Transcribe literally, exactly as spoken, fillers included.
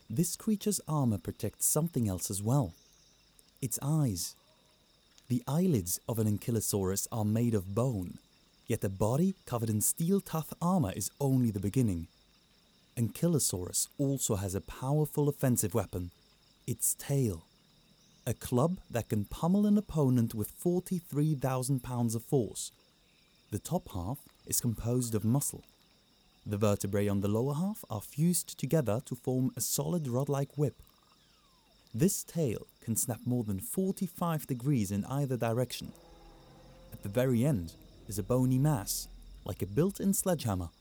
This creature's armor protects something else as well. Its eyes. The eyelids of an Ankylosaurus are made of bone, yet the body covered in steel-tough armor is only the beginning. Ankylosaurus also has a powerful offensive weapon, its tail. A club that can pummel an opponent with forty-three thousand pounds of force. The top half is composed of muscle. The vertebrae on the lower half are fused together to form a solid rod-like whip. This tail can snap more than forty-five degrees in either direction. At the very end is a bony mass, like a built-in sledgehammer.